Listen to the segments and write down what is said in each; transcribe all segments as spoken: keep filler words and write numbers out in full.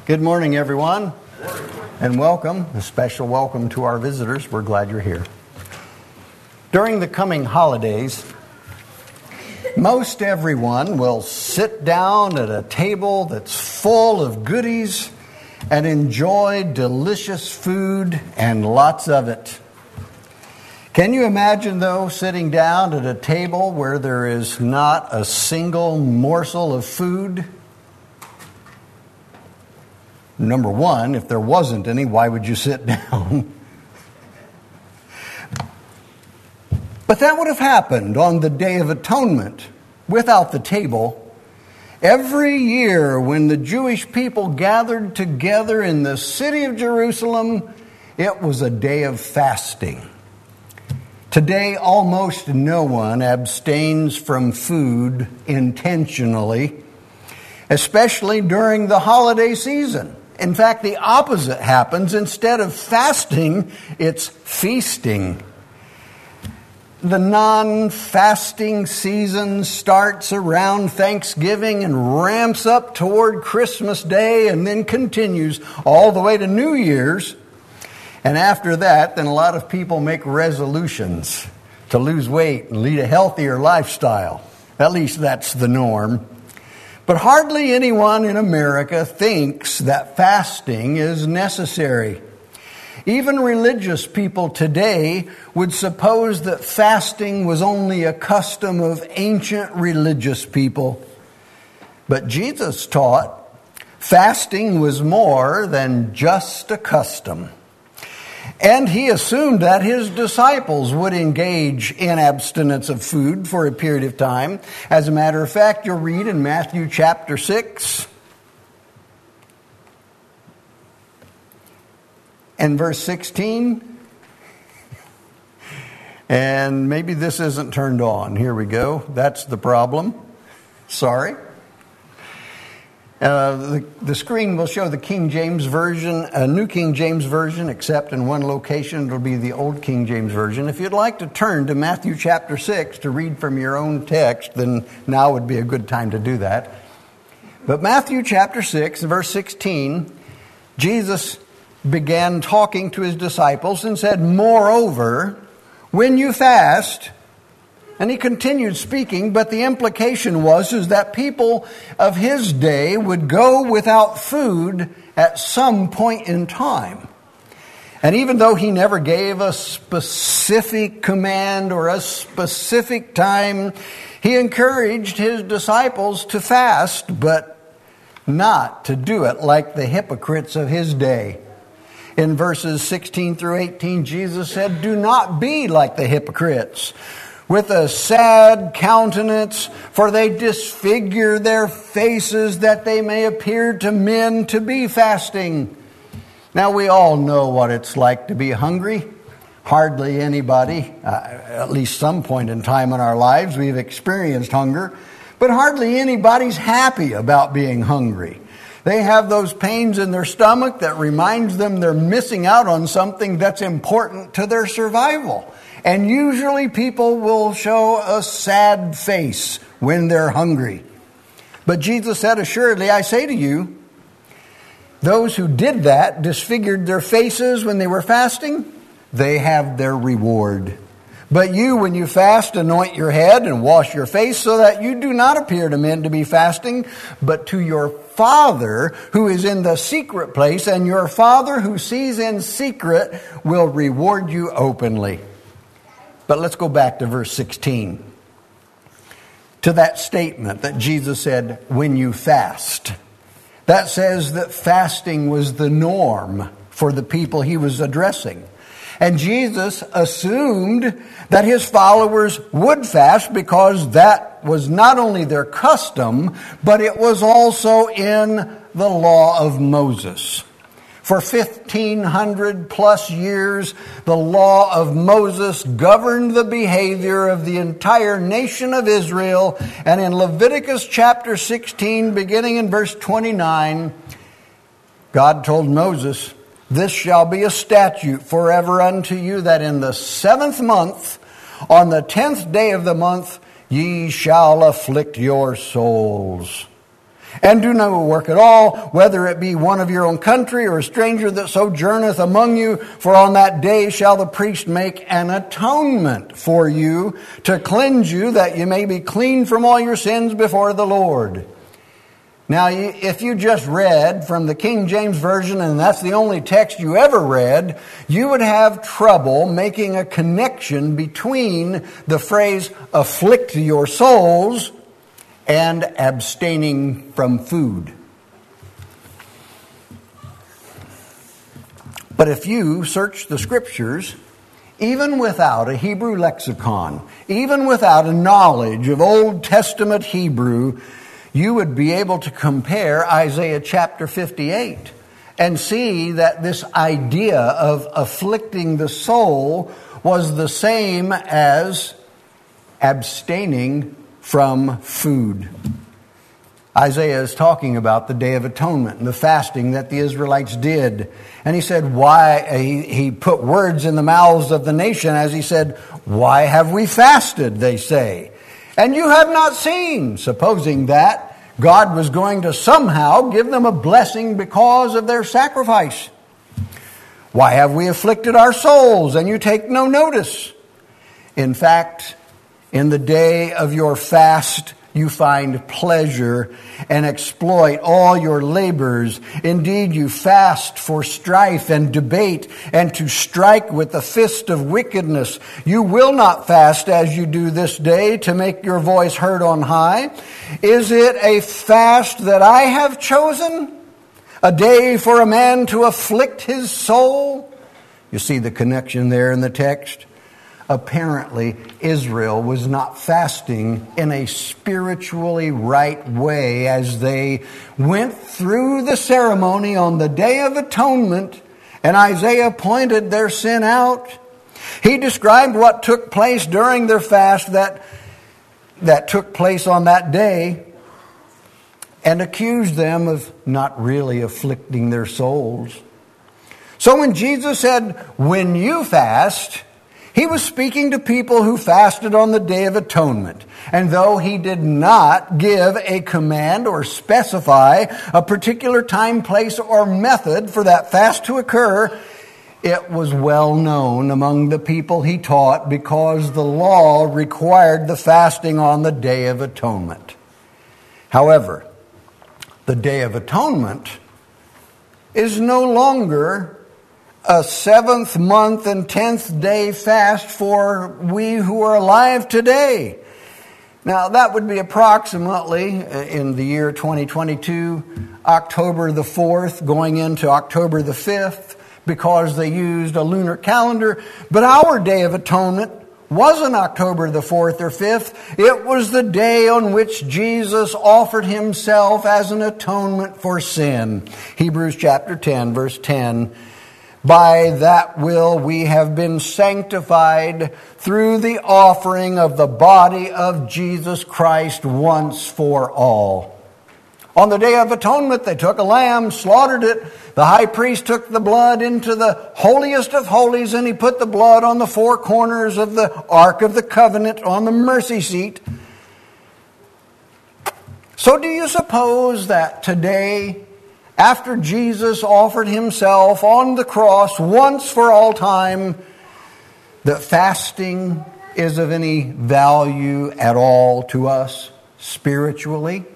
Good morning, everyone, and welcome. A special welcome to our visitors. We're glad you're here. During the coming holidays, most everyone will sit down at a table that's full of goodies and enjoy delicious food and lots of it. Can you imagine, though, sitting down at a table where there is not a single morsel of food? Number one, if there wasn't any, why would you sit down? But that would have happened on the Day of Atonement without the table. Every year when the Jewish people gathered together in the city of Jerusalem, it was a day of fasting. Today, almost no one abstains from food intentionally, especially during the holiday season. In fact, the opposite happens. Instead of fasting, it's feasting. The non-fasting season starts around Thanksgiving and ramps up toward Christmas Day and then continues all the way to New Year's. And after that, then a lot of people make resolutions to lose weight and lead a healthier lifestyle. At least that's the norm. But hardly anyone in America thinks that fasting is necessary. Even religious people today would suppose that fasting was only a custom of ancient religious people. But Jesus taught fasting was more than just a custom. And he assumed that his disciples would engage in abstinence of food for a period of time. As a matter of fact, you'll read in Matthew chapter six and verse sixteen. And maybe this isn't turned on. Here we go. That's the problem. Sorry. Uh, the, the screen will show the King James Version, a New King James Version, except in one location it'll be the Old King James Version. If you'd like to turn to Matthew chapter six to read from your own text, then now would be a good time to do that. But Matthew chapter six, verse sixteen, Jesus began talking to his disciples and said, "Moreover, when you fast," and he continued speaking, but the implication was is that people of his day would go without food at some point in time. And even though he never gave a specific command or a specific time, he encouraged his disciples to fast, but not to do it like the hypocrites of his day. In verses sixteen through eighteen, Jesus said, "Do not be like the hypocrites, with a sad countenance, for they disfigure their faces that they may appear to men to be fasting." Now, we all know what it's like to be hungry. Hardly anybody, uh, at least some point in time in our lives, we've experienced hunger. But hardly anybody's happy about being hungry. They have those pains in their stomach that reminds them they're missing out on something that's important to their survival. And usually people will show a sad face when they're hungry. But Jesus said, "Assuredly, I say to you, those who did that, disfigured their faces when they were fasting, they have their reward. But you, when you fast, anoint your head and wash your face, so that you do not appear to men to be fasting, but to your Father who is in the secret place, and your Father who sees in secret will reward you openly." But let's go back to verse sixteen. To that statement that Jesus said, "when you fast." That says that fasting was the norm for the people he was addressing. And Jesus assumed that his followers would fast because that was not only their custom, but it was also in the law of Moses. For fifteen hundred plus years, the law of Moses governed the behavior of the entire nation of Israel. And in Leviticus chapter sixteen, beginning in verse twenty-nine, God told Moses, "This shall be a statute forever unto you, that in the seventh month, on the tenth day of the month, ye shall afflict your souls. And do no work at all, whether it be one of your own country or a stranger that sojourneth among you. For on that day shall the priest make an atonement for you to cleanse you, that you may be clean from all your sins before the Lord. Now, if you just read from the King James Version, and that's the only text you ever read, you would have trouble making a connection between the phrase, afflict your souls, and abstaining from food. But if you search the Scriptures, even without a Hebrew lexicon, even without a knowledge of Old Testament Hebrew, you would be able to compare Isaiah chapter fifty-eight and see that this idea of afflicting the soul was the same as abstaining from food. Isaiah is talking about the Day of Atonement and the fasting that the Israelites did. And he said, why, he, he put words in the mouths of the nation as he said, why have we fasted, they say. And you have not seen, supposing that God was going to somehow give them a blessing because of their sacrifice. Why have we afflicted our souls, and you take no notice? In fact, in the day of your fast, you find pleasure and exploit all your labors. Indeed, you fast for strife and debate and to strike with the fist of wickedness. You will not fast as you do this day to make your voice heard on high. Is it a fast that I have chosen? A day for a man to afflict his soul? You see the connection there in the text? Apparently, Israel was not fasting in a spiritually right way as they went through the ceremony on the Day of Atonement, and Isaiah pointed their sin out. He described what took place during their fast that, that took place on that day and accused them of not really afflicting their souls. So when Jesus said, when you fast, he was speaking to people who fasted on the Day of Atonement. And though he did not give a command or specify a particular time, place, or method for that fast to occur, it was well known among the people he taught because the law required the fasting on the Day of Atonement. However, the Day of Atonement is no longer a seventh month and tenth day fast for we who are alive today. Now, that would be approximately, in the year twenty twenty-two, October the fourth, going into October the fifth, because they used a lunar calendar. But our Day of Atonement wasn't October the fourth or fifth. It was the day on which Jesus offered himself as an atonement for sin. Hebrews chapter ten, verse ten. By that will we have been sanctified through the offering of the body of Jesus Christ once for all. On the Day of Atonement, they took a lamb, slaughtered it. The high priest took the blood into the holiest of holies, and he put the blood on the four corners of the Ark of the Covenant on the mercy seat. So do you suppose that today, after Jesus offered himself on the cross once for all time, that fasting is of any value at all to us spiritually?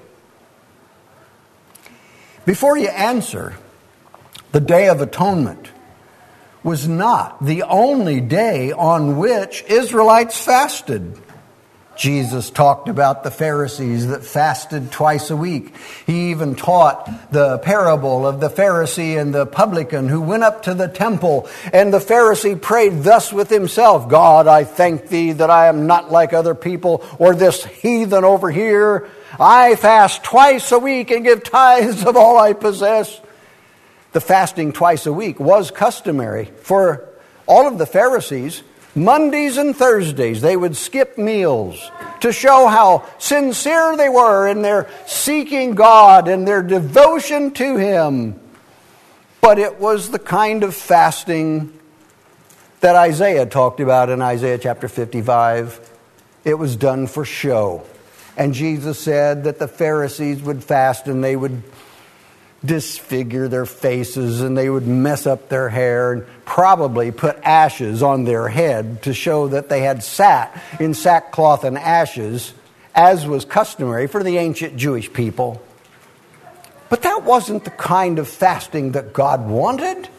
Before you answer, the Day of Atonement was not the only day on which Israelites fasted. Jesus talked about the Pharisees that fasted twice a week. He even taught the parable of the Pharisee and the publican who went up to the temple, and the Pharisee prayed thus with himself, God, I thank thee that I am not like other people or this heathen over here. I fast twice a week and give tithes of all I possess. The fasting twice a week was customary for all of the Pharisees. Mondays and Thursdays, they would skip meals to show how sincere they were in their seeking God and their devotion to Him. But it was the kind of fasting that Isaiah talked about in Isaiah chapter fifty-five. It was done for show. And Jesus said that the Pharisees would fast and they would disfigure their faces and they would mess up their hair and probably put ashes on their head to show that they had sat in sackcloth and ashes, as was customary for the ancient Jewish people. But that wasn't the kind of fasting that God wanted.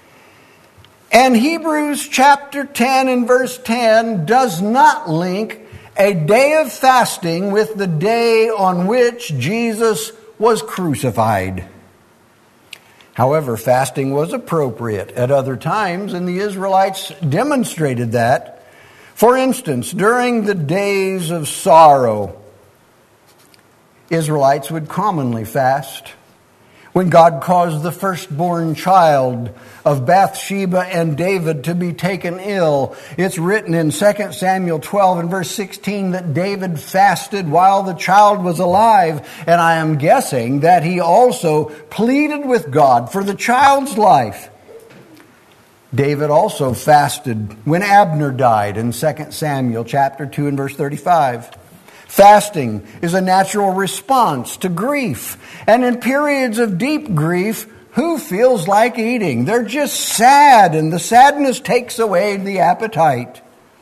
And Hebrews chapter ten and verse ten does not link a day of fasting with the day on which Jesus was crucified. However, fasting was appropriate at other times, and the Israelites demonstrated that. For instance, during the days of sorrow, Israelites would commonly fast. When God caused the firstborn child of Bathsheba and David to be taken ill, it's written in Second Samuel twelve and verse sixteen that David fasted while the child was alive. And I am guessing that he also pleaded with God for the child's life. David also fasted when Abner died in Second Samuel chapter two and verse thirty-five. Fasting is a natural response to grief. And in periods of deep grief, who feels like eating? They're just sad, and the sadness takes away the appetite.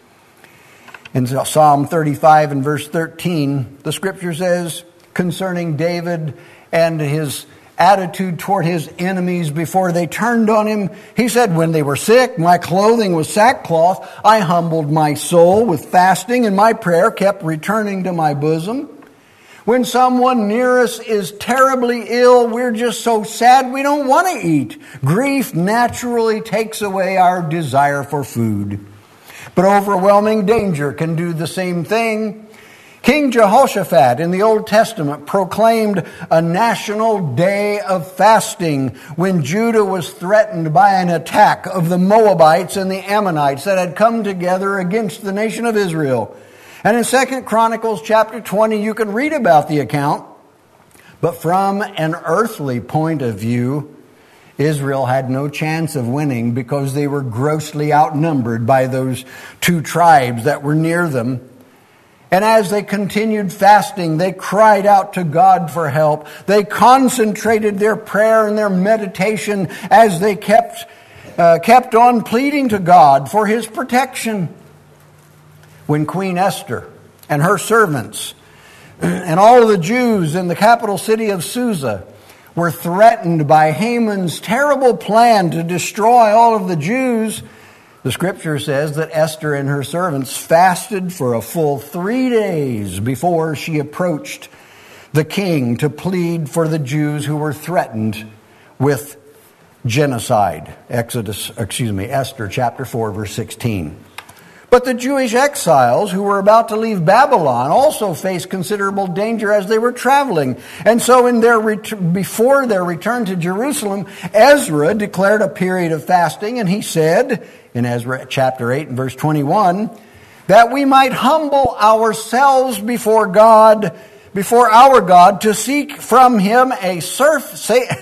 In Psalm thirty-five and verse thirteen, the scripture says concerning David and his attitude toward his enemies before they turned on him, he said, when they were sick, my clothing was sackcloth. I humbled my soul with fasting, and my prayer kept returning to my bosom. When someone near us is terribly ill, we're just so sad we don't want to eat. Grief naturally takes away our desire for food. But overwhelming danger can do the same thing. King Jehoshaphat in the Old Testament proclaimed a national day of fasting when Judah was threatened by an attack of the Moabites and the Ammonites that had come together against the nation of Israel. And in Second Chronicles chapter twenty, you can read about the account. But from an earthly point of view, Israel had no chance of winning because they were grossly outnumbered by those two tribes that were near them. And as they continued fasting, they cried out to God for help. They concentrated their prayer and their meditation as they kept uh, kept on pleading to God for His protection. When Queen Esther and her servants and all of the Jews in the capital city of Susa were threatened by Haman's terrible plan to destroy all of the Jews, the scripture says that Esther and her servants fasted for a full three days before she approached the king to plead for the Jews who were threatened with genocide. Exodus, excuse me, Esther chapter four, verse sixteen. But the Jewish exiles who were about to leave Babylon also faced considerable danger as they were traveling. And so in their ret- before their return to Jerusalem, Ezra declared a period of fasting, and he said in Ezra chapter eight and verse twenty-one, that we might humble ourselves before God, before our God, to seek from Him a, surf,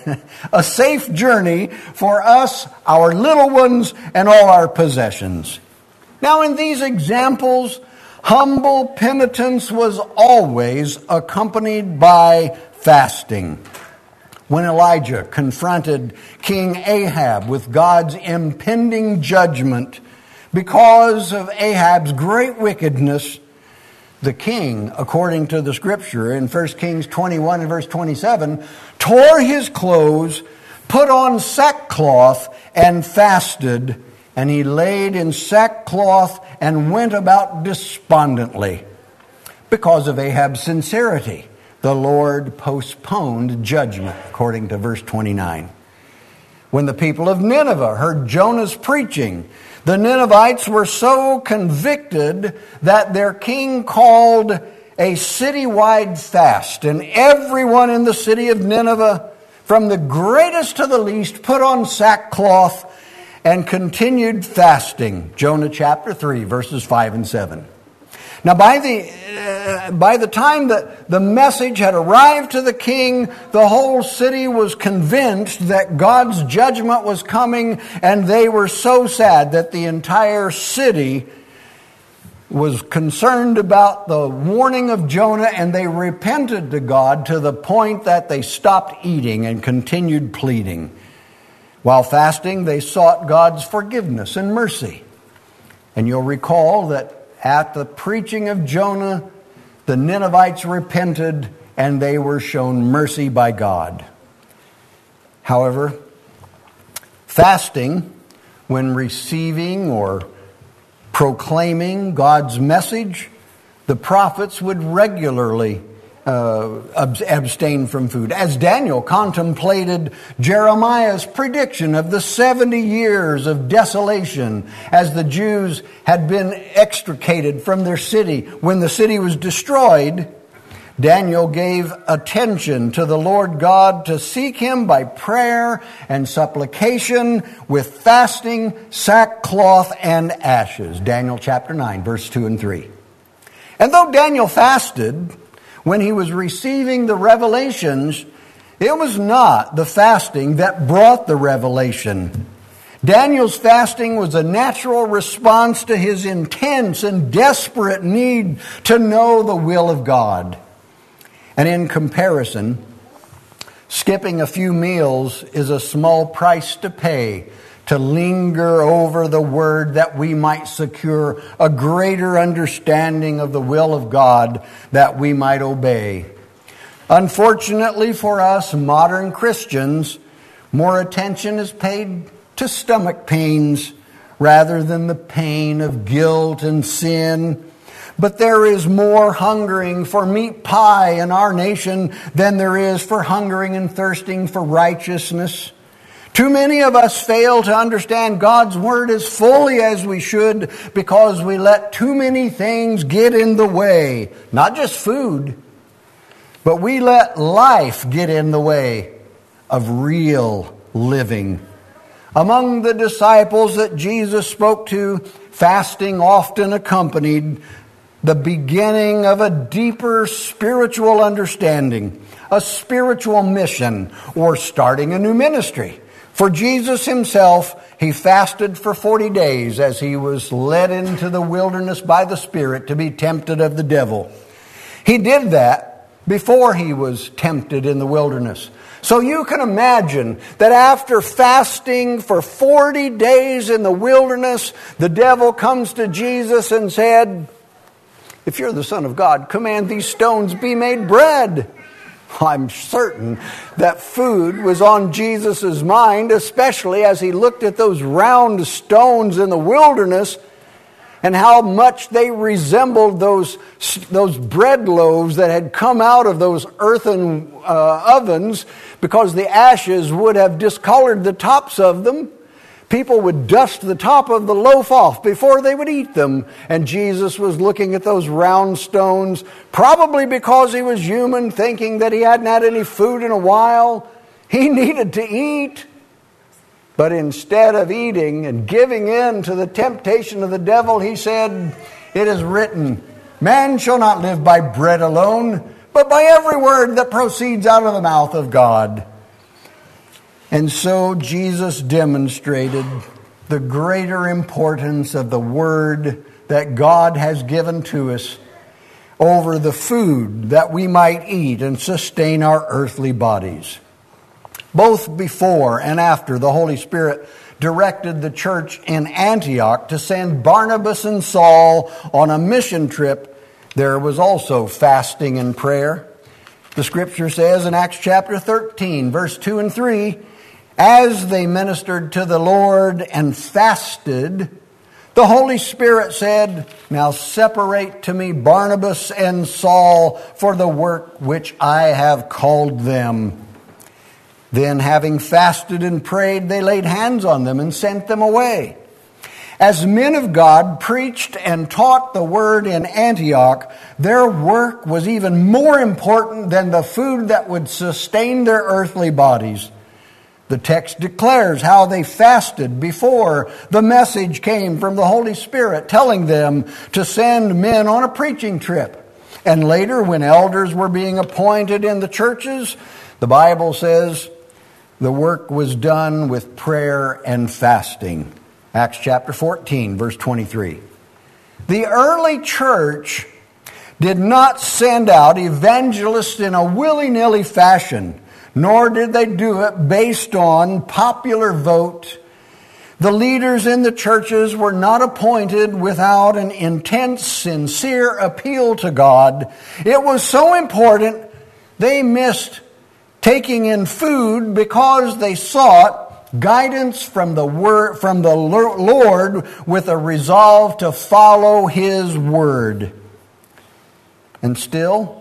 a safe journey for us, our little ones, and all our possessions. Now, in these examples, humble penitence was always accompanied by fasting. When Elijah confronted King Ahab with God's impending judgment because of Ahab's great wickedness, the king, according to the scripture in First Kings twenty-one and verse twenty-seven, tore his clothes, put on sackcloth, and fasted. And he laid in sackcloth and went about despondently. Because of Ahab's sincerity, the Lord postponed judgment, according to verse twenty-nine. When the people of Nineveh heard Jonah's preaching, the Ninevites were so convicted that their king called a citywide fast. And everyone in the city of Nineveh, from the greatest to the least, put on sackcloth and continued fasting. Jonah chapter three, verses five and seven. Now, by the uh, by the time that the message had arrived to the king, the whole city was convinced that God's judgment was coming, and they were so sad that the entire city was concerned about the warning of Jonah, and they repented to God to the point that they stopped eating and continued pleading. While fasting, they sought God's forgiveness and mercy. And you'll recall that at the preaching of Jonah, the Ninevites repented and they were shown mercy by God. However, fasting, when receiving or proclaiming God's message, the prophets would regularly uh, abstain from food. As Daniel contemplated Jeremiah's prediction of the seventy years of desolation as the Jews had been extricated from their city when the city was destroyed, Daniel gave attention to the Lord God to seek Him by prayer and supplication with fasting, sackcloth, and ashes. Daniel chapter nine, verse two and three. And though Daniel fasted when he was receiving the revelations, it was not the fasting that brought the revelation. Daniel's fasting was a natural response to his intense and desperate need to know the will of God. And in comparison, skipping a few meals is a small price to pay to linger over the Word that we might secure a greater understanding of the will of God that we might obey. Unfortunately for us modern Christians, more attention is paid to stomach pains rather than the pain of guilt and sin. But there is more hungering for meat pie in our nation than there is for hungering and thirsting for righteousness. Too many of us fail to understand God's Word as fully as we should because we let too many things get in the way. Not just food, but we let life get in the way of real living. Among the disciples that Jesus spoke to, fasting often accompanied the beginning of a deeper spiritual understanding, a spiritual mission, or starting a new ministry. For Jesus Himself, He fasted for forty days as He was led into the wilderness by the Spirit to be tempted of the devil. He did that before He was tempted in the wilderness. So you can imagine that after fasting for forty days in the wilderness, the devil comes to Jesus and said, "If you're the Son of God, command these stones be made bread." I'm certain that food was on Jesus' mind, especially as He looked at those round stones in the wilderness and how much they resembled those, those bread loaves that had come out of those earthen uh, ovens, because the ashes would have discolored the tops of them. People would dust the top of the loaf off before they would eat them. And Jesus was looking at those round stones, probably because He was human, thinking that He hadn't had any food in a while. He needed to eat. But instead of eating and giving in to the temptation of the devil, He said, "It is written, man shall not live by bread alone, but by every word that proceeds out of the mouth of God." And so Jesus demonstrated the greater importance of the Word that God has given to us over the food that we might eat and sustain our earthly bodies. Both before and after the Holy Spirit directed the church in Antioch to send Barnabas and Saul on a mission trip, there was also fasting and prayer. The Scripture says in Acts chapter thirteen, verse two and three, "As they ministered to the Lord and fasted, the Holy Spirit said, 'Now separate to me Barnabas and Saul for the work which I have called them.' Then, having fasted and prayed, they laid hands on them and sent them away." As men of God preached and taught the Word in Antioch, their work was even more important than the food that would sustain their earthly bodies. The text declares how they fasted before the message came from the Holy Spirit telling them to send men on a preaching trip. And later, when elders were being appointed in the churches, the Bible says the work was done with prayer and fasting. Acts chapter fourteen, verse twenty-three. The early church did not send out evangelists in a willy-nilly fashion, nor did they do it based on popular vote. The leaders in the churches were not appointed without an intense, sincere appeal to God. It was so important they missed taking in food because they sought guidance from the word, from the Lord with a resolve to follow His word. And still,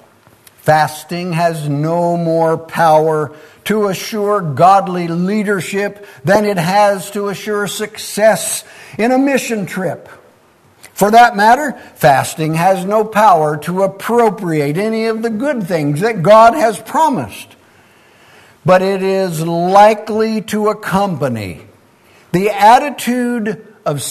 fasting has no more power to assure godly leadership than it has to assure success in a mission trip. For that matter, fasting has no power to appropriate any of the good things that God has promised. But it is likely to accompany the attitude of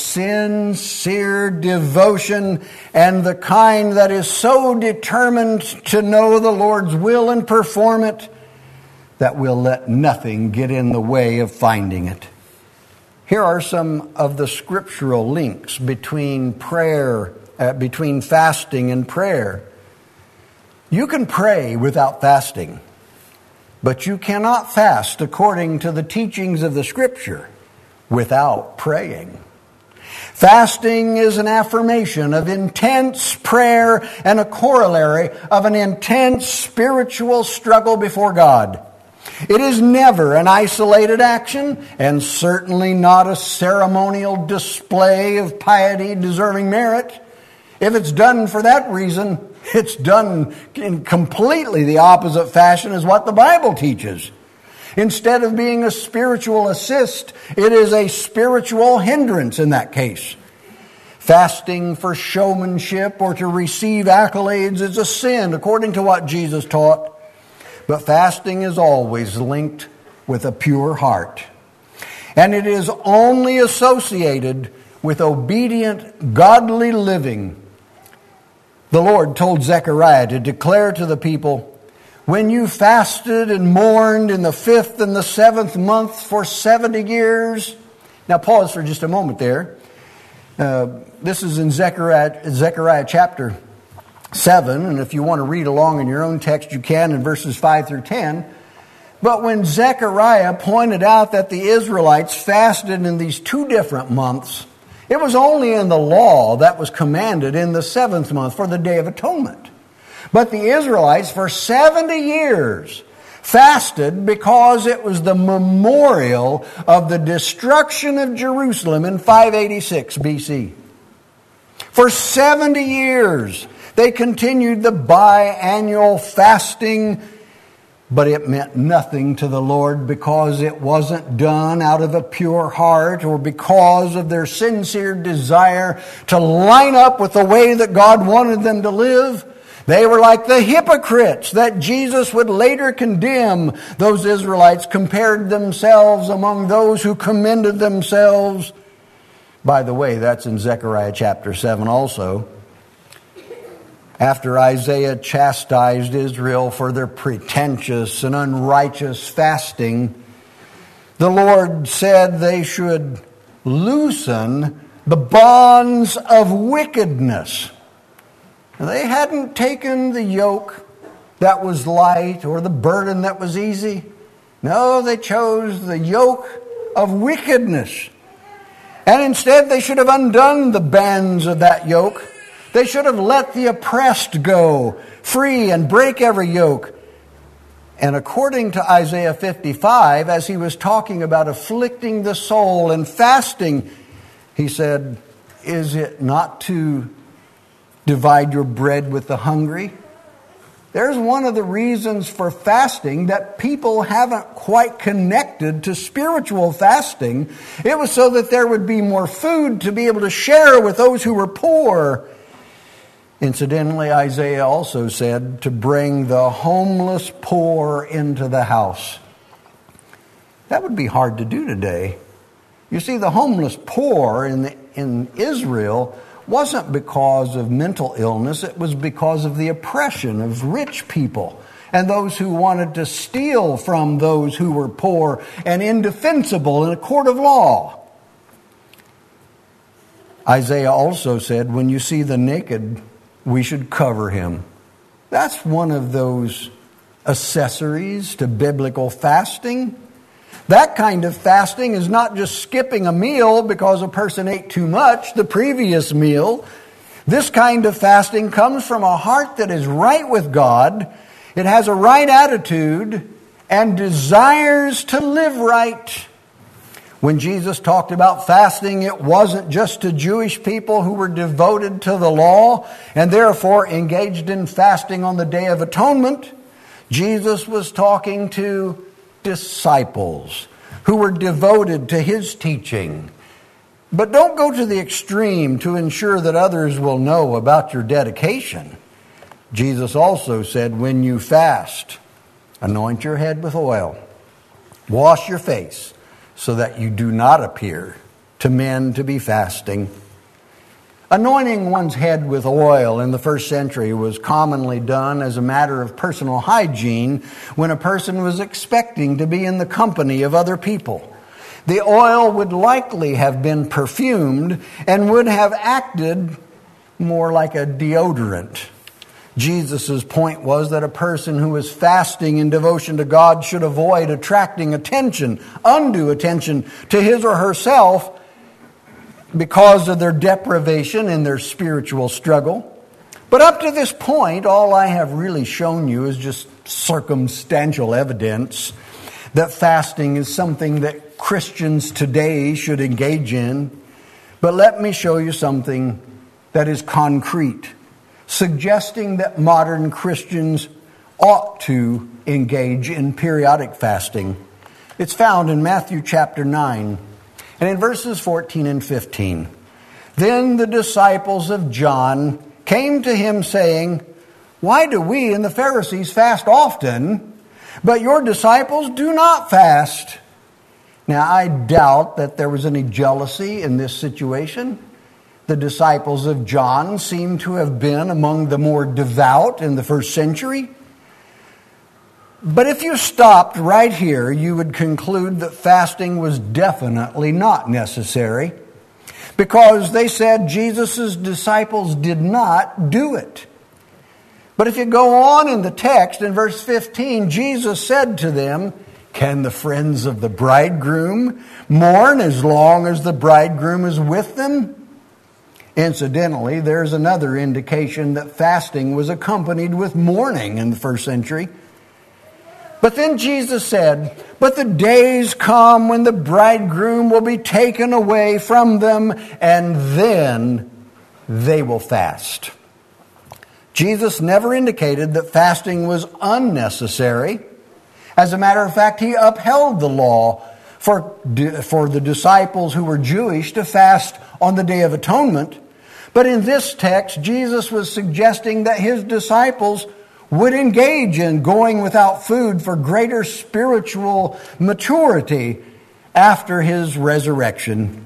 sincere devotion and the kind that is so determined to know the Lord's will and perform it that will let nothing get in the way of finding it. Here are some of the scriptural links between prayer, uh, between fasting and prayer. You can pray without fasting, but you cannot fast according to the teachings of the Scripture without praying. Fasting is an affirmation of intense prayer and a corollary of an intense spiritual struggle before God. It is never an isolated action, and certainly not a ceremonial display of piety deserving merit. If it's done for that reason, it's done in completely the opposite fashion as what the Bible teaches. Instead of being a spiritual assist, it is a spiritual hindrance in that case. Fasting for showmanship or to receive accolades is a sin, according to what Jesus taught. But fasting is always linked with a pure heart. And it is only associated with obedient, godly living. The Lord told Zechariah to declare to the people, "When you fasted and mourned in the fifth and the seventh month for seventy years." Now pause for just a moment there. Uh, this is in Zechariah, Zechariah chapter seven, and if you want to read along in your own text, you can in verses five through ten. But when Zechariah pointed out that the Israelites fasted in these two different months, it was only in the law that was commanded in the seventh month for the Day of Atonement. But the Israelites for seventy years fasted because it was the memorial of the destruction of Jerusalem in five eighty-six B C. For seventy years, they continued the biannual fasting, but it meant nothing to the Lord because it wasn't done out of a pure heart or because of their sincere desire to line up with the way that God wanted them to live. They were like the hypocrites that Jesus would later condemn. Those Israelites compared themselves among those who commended themselves. By the way, that's in Zechariah chapter seven also. After Isaiah chastised Israel for their pretentious and unrighteous fasting, the Lord said they should loosen the bonds of wickedness. They hadn't taken the yoke that was light or the burden that was easy. No, they chose the yoke of wickedness. And instead they should have undone the bands of that yoke. They should have let the oppressed go free and break every yoke. And according to Isaiah fifty-five, as he was talking about afflicting the soul and fasting, he said, "Is it not to divide your bread with the hungry?" There's one of the reasons for fasting that people haven't quite connected to spiritual fasting. It was so that there would be more food to be able to share with those who were poor. Incidentally, Isaiah also said to bring the homeless poor into the house. That would be hard to do today. You see, the homeless poor in, the, in Israel wasn't because of mental illness. It was because of the oppression of rich people and those who wanted to steal from those who were poor and indefensible in a court of law. Isaiah also said, when you see the naked, we should cover him. That's one of those accessories to biblical fasting. That kind of fasting is not just skipping a meal because a person ate too much the previous meal. This kind of fasting comes from a heart that is right with God. It has a right attitude and desires to live right. When Jesus talked about fasting, it wasn't just to Jewish people who were devoted to the law and therefore engaged in fasting on the Day of Atonement. Jesus was talking to disciples who were devoted to his teaching. But don't go to the extreme to ensure that others will know about your dedication. Jesus also said, when you fast, anoint your head with oil, wash your face, so that you do not appear to men to be fasting. Anointing one's head with oil in the first century was commonly done as a matter of personal hygiene when a person was expecting to be in the company of other people. The oil would likely have been perfumed and would have acted more like a deodorant. Jesus' point was that a person who is fasting in devotion to God should avoid attracting attention, undue attention, to his or herself because of their deprivation in their spiritual struggle. But up to this point, all I have really shown you is just circumstantial evidence that fasting is something that Christians today should engage in. But let me show you something that is concrete, suggesting that modern Christians ought to engage in periodic fasting. It's found in Matthew chapter nine, and in verses fourteen and fifteen. Then the disciples of John came to him saying, why do we and the Pharisees fast often, but your disciples do not fast? Now, I doubt that there was any jealousy in this situation. The disciples of John seem to have been among the more devout in the first century. But if you stopped right here, you would conclude that fasting was definitely not necessary, because they said Jesus' disciples did not do it. But if you go on in the text, in verse fifteen, Jesus said to them, can the friends of the bridegroom mourn as long as the bridegroom is with them? Incidentally, there's another indication that fasting was accompanied with mourning in the first century. But then Jesus said, but the days come when the bridegroom will be taken away from them, and then they will fast. Jesus never indicated that fasting was unnecessary. As a matter of fact, he upheld the law for, for the disciples who were Jewish to fast on the Day of Atonement. But in this text, Jesus was suggesting that his disciples would engage in going without food for greater spiritual maturity after his resurrection.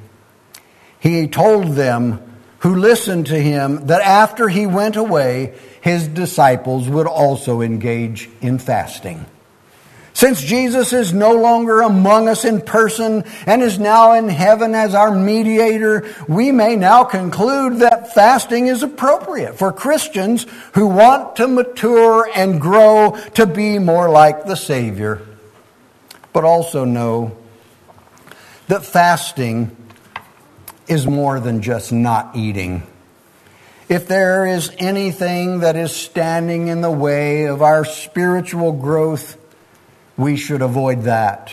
He told them who listened to him that after he went away, his disciples would also engage in fasting. Since Jesus is no longer among us in person and is now in heaven as our mediator, we may now conclude that fasting is appropriate for Christians who want to mature and grow to be more like the Savior. But also know that fasting is more than just not eating. If there is anything that is standing in the way of our spiritual growth, we should avoid that.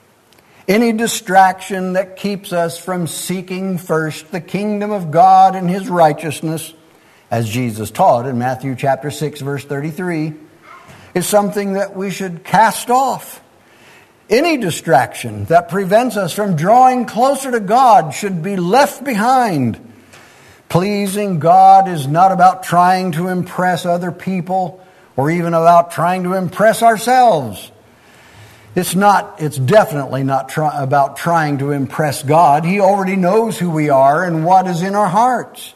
Any distraction that keeps us from seeking first the kingdom of God and his righteousness, as Jesus taught in Matthew chapter six, verse thirty-three, is something that we should cast off. Any distraction that prevents us from drawing closer to God should be left behind. Pleasing God is not about trying to impress other people or even about trying to impress ourselves. It's not, it's definitely not try, about trying to impress God. He already knows who we are and what is in our hearts.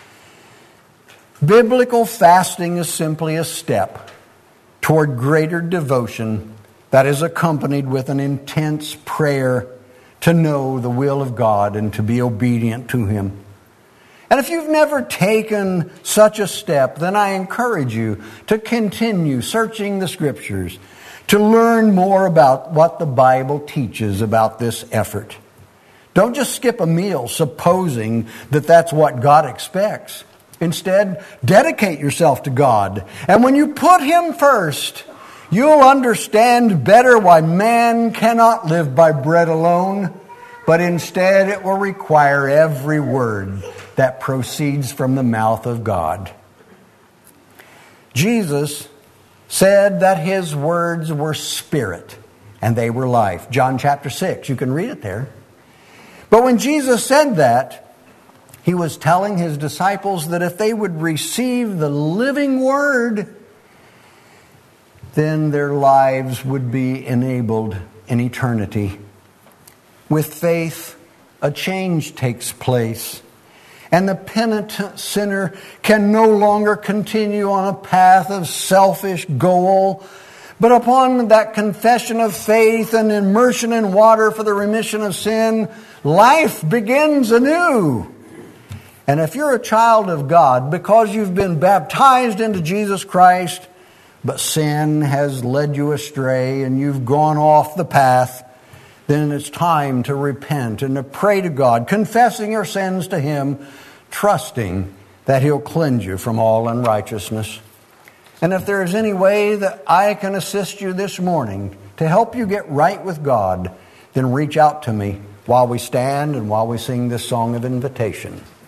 Biblical fasting is simply a step toward greater devotion that is accompanied with an intense prayer to know the will of God and to be obedient to him. And if you've never taken such a step, then I encourage you to continue searching the Scriptures to learn more about what the Bible teaches about this effort. Don't just skip a meal supposing that that's what God expects. Instead, dedicate yourself to God. And when you put Him first, you'll understand better why man cannot live by bread alone, but instead it will require every word that proceeds from the mouth of God. Jesus said that His words were spirit and they were life. John chapter six, you can read it there. But when Jesus said that, He was telling His disciples that if they would receive the living Word, then their lives would be enabled in eternity. With faith, a change takes place, and the penitent sinner can no longer continue on a path of selfish goal, but upon that confession of faith and immersion in water for the remission of sin, life begins anew. And if you're a child of God, because you've been baptized into Jesus Christ, but sin has led you astray and you've gone off the path, then it's time to repent and to pray to God, confessing your sins to Him, trusting that He'll cleanse you from all unrighteousness. And if there is any way that I can assist you this morning to help you get right with God, then reach out to me while we stand and while we sing this song of invitation.